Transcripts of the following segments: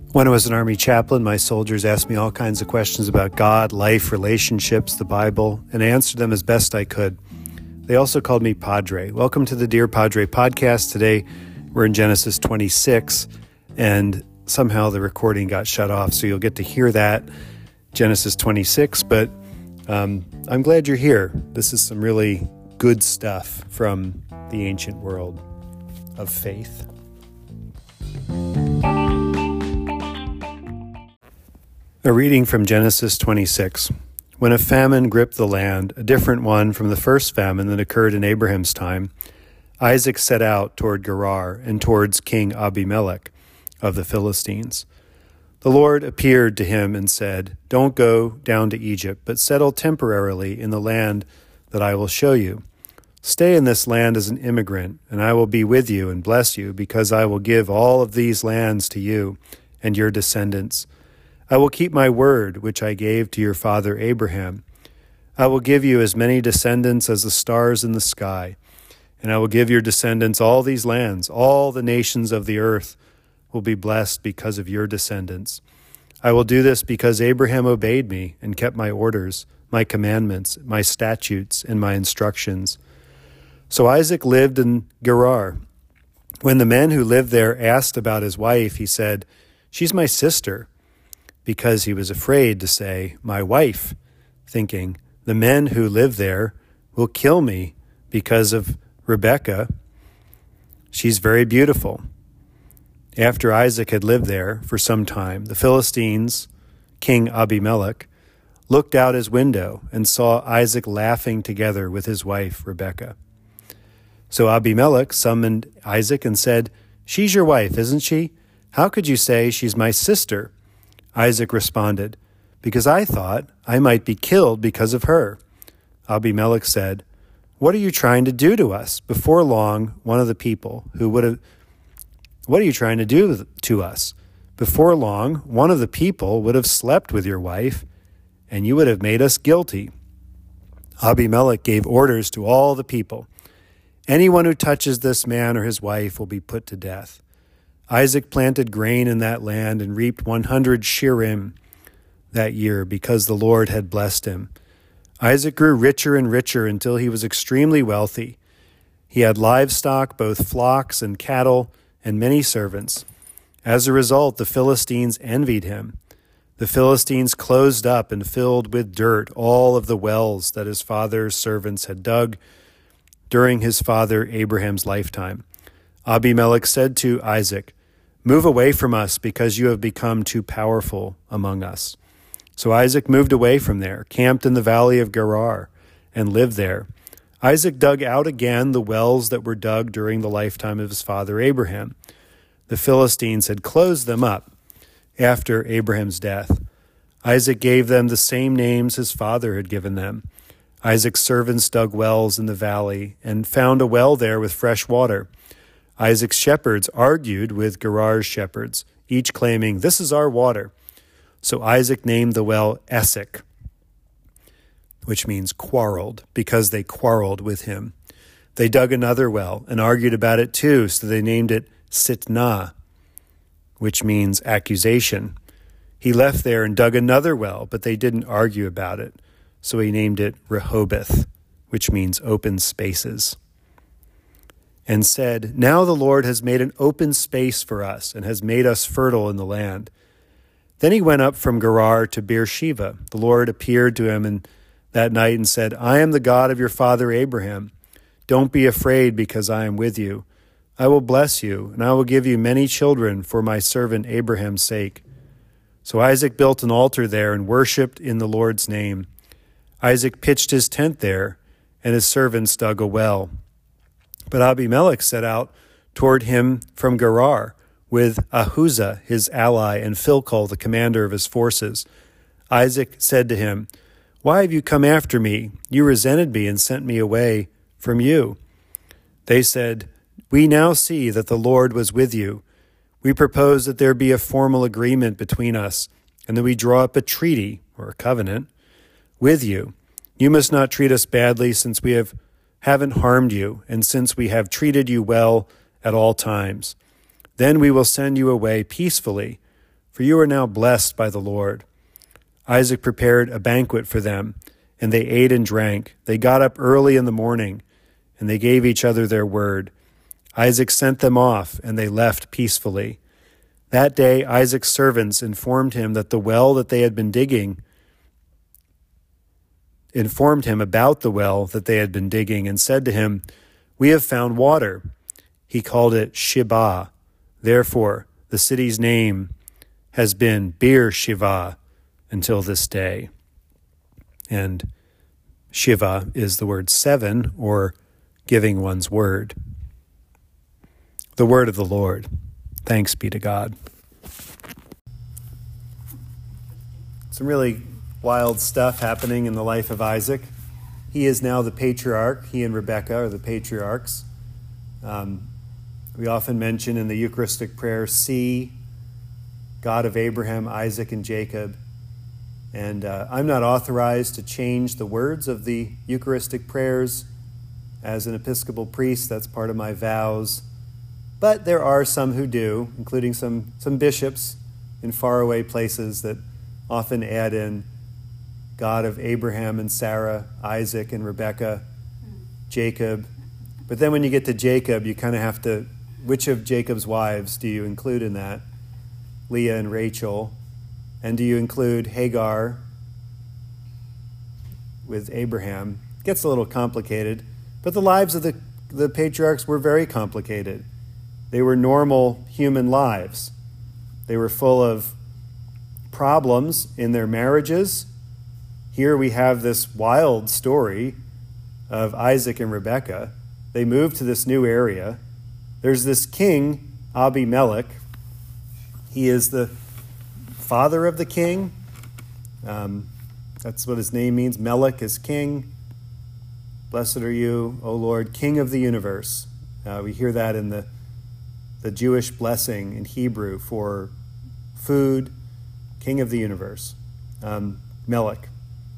When I was an Army chaplain, my soldiers asked me all kinds of questions about God, life, relationships, the Bible, and I answered them as best I could. They also called me Padre. Welcome to the Dear Padre podcast. Today, we're in Genesis 26, and somehow the recording got shut off, so you'll get to hear that, Genesis 26, but I'm glad you're here. This is some really good stuff from the ancient world of faith. A reading from Genesis 26. When a famine gripped the land, a different one from the first famine that occurred in Abraham's time, Isaac set out toward Gerar and towards King Abimelech of the Philistines. The Lord appeared to him and said, "Don't go down to Egypt, but settle temporarily in the land that I will show you. Stay in this land as an immigrant, and I will be with you and bless you, because I will give all of these lands to you and your descendants. I will keep my word, which I gave to your father Abraham. I will give you as many descendants as the stars in the sky, and I will give your descendants all these lands. All the nations of the earth will be blessed because of your descendants. I will do this because Abraham obeyed me and kept my orders, my commandments, my statutes, and my instructions." So Isaac lived in Gerar. When the men who lived there asked about his wife, he said, "She's my sister," because he was afraid to say, "my wife," thinking, "The men who live there will kill me because of Rebekah. She's very beautiful." After Isaac had lived there for some time, the Philistines, King Abimelech, looked out his window and saw Isaac laughing together with his wife Rebekah. So Abimelech summoned Isaac and said, "She's your wife, isn't she? How could you say she's my sister?" Isaac responded, "Because I thought I might be killed because of her." Abimelech said, "What are you trying to do to us? Before long, one of the people who would have slept with your wife, and you would have made us guilty." Abimelech gave orders to all the people, "Anyone who touches this man or his wife will be put to death." Isaac planted grain in that land and reaped 100 shearim that year because the Lord had blessed him. Isaac grew richer and richer until he was extremely wealthy. He had livestock, both flocks and cattle, and many servants. As a result, the Philistines envied him. The Philistines closed up and filled with dirt all of the wells that his father's servants had dug during his father Abraham's lifetime. Abimelech said to Isaac, "Move away from us because you have become too powerful among us." So Isaac moved away from there, camped in the valley of Gerar, and lived there. Isaac dug out again the wells that were dug during the lifetime of his father Abraham. The Philistines had closed them up after Abraham's death. Isaac gave them the same names his father had given them. Isaac's servants dug wells in the valley and found a well there with fresh water. Isaac's shepherds argued with Gerar's shepherds, each claiming, "This is our water." So Isaac named the well Esek, which means quarreled, because they quarreled with him. They dug another well and argued about it too, so they named it Sitnah, which means accusation. He left there and dug another well, but they didn't argue about it, so he named it Rehoboth, which means open spaces, and said, "Now the Lord has made an open space for us and has made us fertile in the land." Then he went up from Gerar to Beersheba. The Lord appeared to him that night and said, "I am the God of your father Abraham. Don't be afraid, because I am with you. I will bless you, and I will give you many children for my servant Abraham's sake." So Isaac built an altar there and worshipped in the Lord's name. Isaac pitched his tent there, and his servants dug a well. But Abimelech set out toward him from Gerar with Ahuzah, his ally, and Philcol, the commander of his forces. Isaac said to him, "Why have you come after me? You resented me and sent me away from you." They said, "We now see that the Lord was with you. We propose that there be a formal agreement between us, and that we draw up a treaty, or a covenant, with you. You must not treat us badly, since we haven't harmed you, and since we have treated you well at all times. Then we will send you away peacefully, for you are now blessed by the Lord." Isaac prepared a banquet for them, and they ate and drank. They got up early in the morning, and they gave each other their word. Isaac sent them off, and they left peacefully. That day Isaac's servants informed him about the well that they had been digging, and said to him, "We have found water." He called it Shibah. Therefore, the city's name has been Beer Shiva until this day. And Shiva is the word seven, or giving one's word. The word of the Lord. Thanks be to God. Some really wild stuff happening in the life of Isaac. He is now the patriarch. He and Rebekah are the patriarchs. We often mention in the Eucharistic prayer, "See, God of Abraham, Isaac, and Jacob." And I'm not authorized to change the words of the Eucharistic prayers. As an Episcopal priest, that's part of my vows. But there are some who do, including some bishops in faraway places that often add in God of Abraham and Sarah, Isaac and Rebekah, Jacob. But then when you get to Jacob, you kind of have to, which of Jacob's wives do you include in that? Leah and Rachel. And do you include Hagar with Abraham? It gets a little complicated. But the lives of the patriarchs were very complicated. They were normal human lives. They were full of problems in their marriages. Here we have this wild story of Isaac and Rebekah. They moved to this new area. There's this king, Abimelech. He is the father of the king. That's what his name means. Melech is king. Blessed are you, O Lord, King of the universe. We hear that in the Jewish blessing in Hebrew for food, King of the universe, Melech.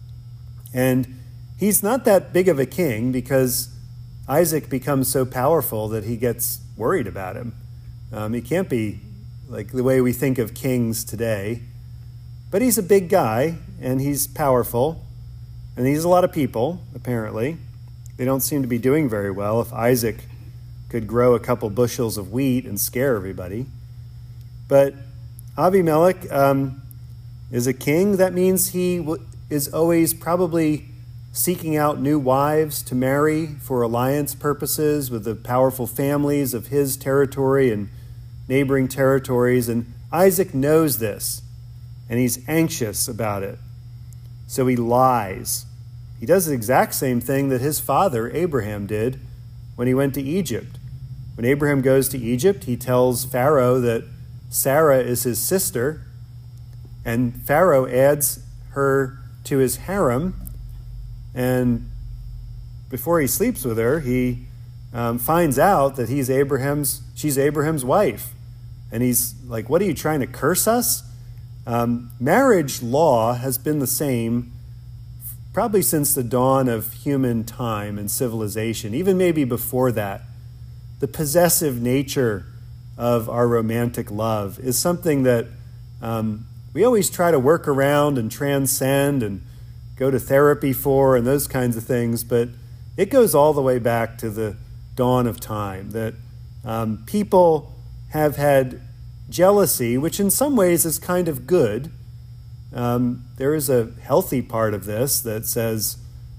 And he's not that big of a king because Isaac becomes so powerful that he gets worried about him. He can't be like the way we think of kings today. But he's a big guy, and he's powerful, and he's a lot of people, apparently. They don't seem to be doing very well if Isaac could grow a couple bushels of wheat and scare everybody. But Abimelech is a king. That means he is always probably seeking out new wives to marry for alliance purposes with the powerful families of his territory and neighboring territories. And Isaac knows this, and he's anxious about it. So he lies. He does the exact same thing that his father, Abraham, did when he went to Egypt. When Abraham goes to Egypt, he tells Pharaoh that Sarah is his sister, and Pharaoh adds her to his harem, and before he sleeps with her, he finds out that she's Abraham's wife. And he's like, "What are you trying to curse us?" Marriage law has been the same probably since the dawn of human time and civilization, even maybe before that. The possessive nature of our romantic love is something that we always try to work around and transcend and go to therapy for and those kinds of things, but it goes all the way back to the dawn of time, that people have had jealousy, which in some ways is kind of good. There is a healthy part of this that says,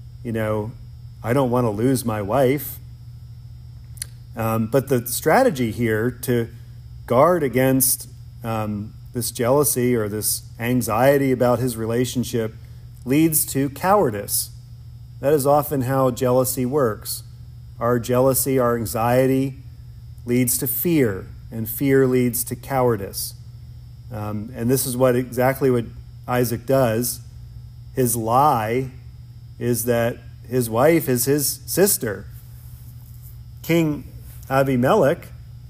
I don't want to lose my wife. But the strategy here to guard against this jealousy or this anxiety about his relationship leads to cowardice. That is often how jealousy works. Our jealousy, our anxiety leads to fear, and fear leads to cowardice. And this is exactly what Isaac does. His lie is that his wife is his sister. King Abimelech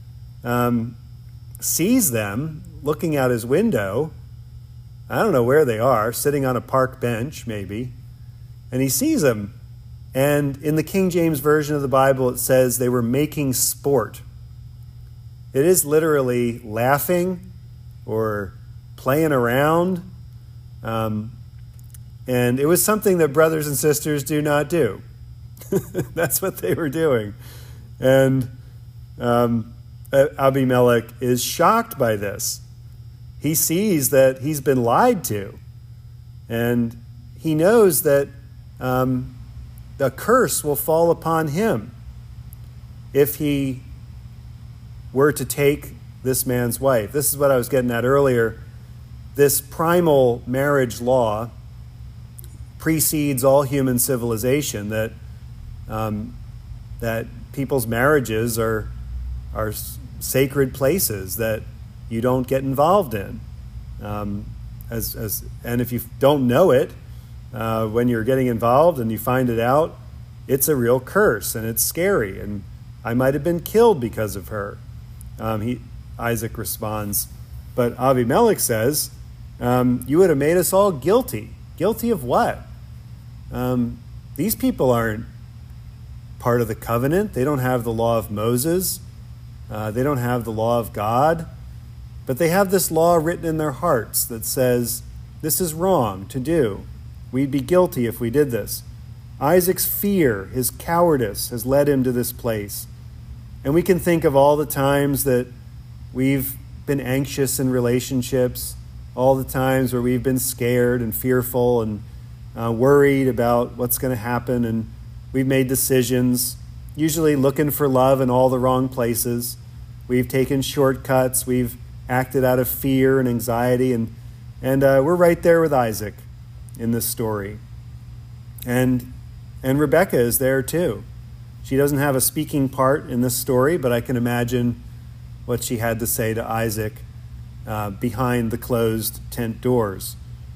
sees them looking out his window. I don't know where they are, sitting on a park bench maybe. And he sees them. And in the King James Version of the Bible, it says they were making sport. It is literally laughing or playing around. And it was something that brothers and sisters do not do. That's what they were doing. And Abimelech is shocked by this. He sees that he's been lied to. And he knows that the curse will fall upon him if he were to take this man's wife. This is what I was getting at earlier. This primal marriage law precedes all human civilization, that people's marriages are sacred places that you don't get involved in. And if you don't know it, when you're getting involved and you find it out, it's a real curse and it's scary. And I might have been killed because of her. Isaac responds, but Abimelech says, you would have made us all guilty. Guilty of what? These people aren't part of the covenant. They don't have the law of Moses. They don't have the law of God. But they have this law written in their hearts that says, this is wrong to do. We'd be guilty if we did this. Isaac's fear, his cowardice, has led him to this place. And we can think of all the times that we've been anxious in relationships, all the times where we've been scared and fearful and worried about what's going to happen, and we've made decisions, usually looking for love in all the wrong places. We've taken shortcuts, we've acted out of fear and anxiety, and we're right there with Isaac in this story. And Rebekah is there too. She doesn't have a speaking part in this story, but I can imagine what she had to say to Isaac behind the closed tent doors.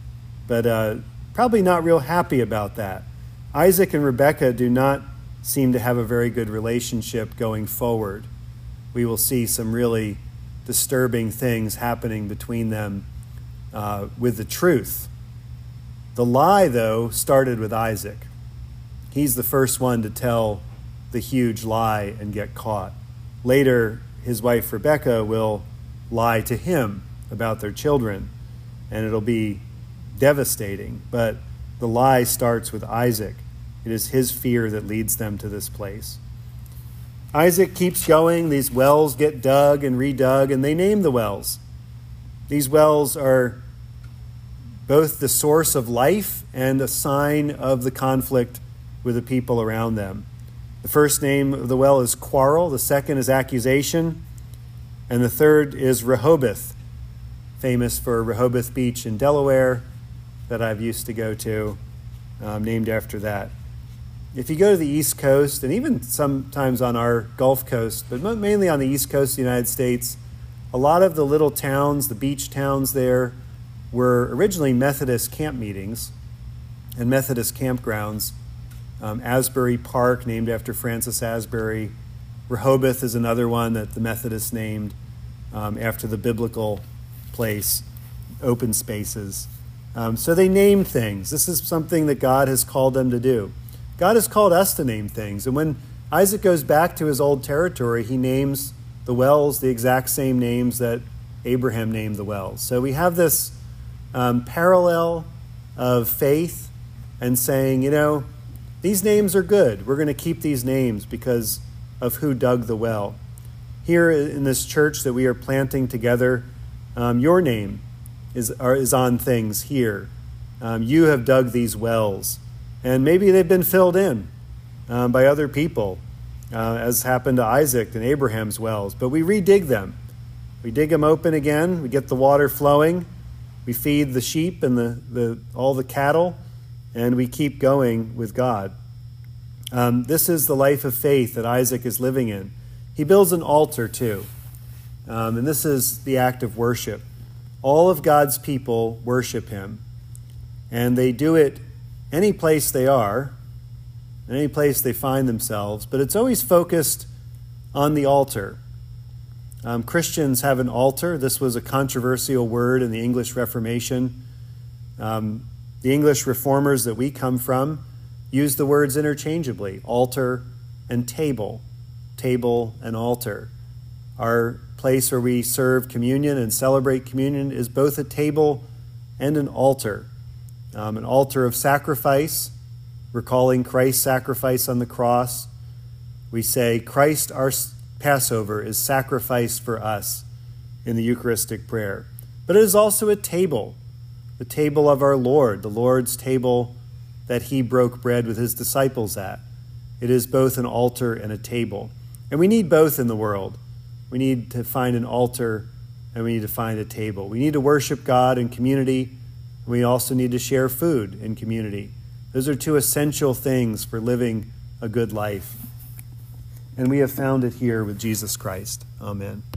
But probably not real happy about that. Isaac and Rebekah do not seem to have a very good relationship going forward. We will see some really disturbing things happening between them with the truth. The lie, though, started with Isaac. He's the first one to tell the huge lie and get caught. Later, his wife Rebekah will lie to him about their children, and it'll be devastating. But the lie starts with Isaac. It is his fear that leads them to this place. Isaac keeps going. These wells get dug and redug, and they name the wells. These wells are both the source of life and a sign of the conflict with the people around them. The first name of the well is quarrel, the second is accusation, and the third is Rehoboth, famous for Rehoboth Beach in Delaware that I've used to go to, named after that. If you go to the East Coast, and even sometimes on our Gulf Coast, but mainly on the East Coast of the United States, a lot of the little towns, the beach towns there, were originally Methodist camp meetings and Methodist campgrounds. Asbury Park, named after Francis Asbury. Rehoboth is another one that the Methodists named after the biblical place, open spaces. So they name things. This is something that God has called them to do. God has called us to name things. And when Isaac goes back to his old territory, he names the wells the exact same names that Abraham named the wells. So we have this parallel of faith and saying, these names are good. We're going to keep these names because of who dug the well. Here in this church that we are planting together, your name is on things here. You have dug these wells, and maybe they've been filled in by other people, as happened to Isaac and Abraham's wells. But we redig them. We dig them open again. We get the water flowing. We feed the sheep and all the cattle, and we keep going with God. This is the life of faith that Isaac is living in. He builds an altar too, and this is the act of worship. All of God's people worship him, and they do it any place they are, any place they find themselves, but it's always focused on the altar. Christians have an altar. This was a controversial word in the English Reformation. The English reformers that we come from use the words interchangeably, altar and table and altar. Our place where we serve communion and celebrate communion is both a table and an altar of sacrifice, recalling Christ's sacrifice on the cross. We say, Christ, our Passover, is sacrificed for us in the Eucharistic prayer. But it is also a table, the table of our Lord, the Lord's table that he broke bread with his disciples at. It is both an altar and a table. And we need both in the world. We need to find an altar and we need to find a table. We need to worship God in community, and we also need to share food in community. Those are two essential things for living a good life. And we have found it here with Jesus Christ. Amen.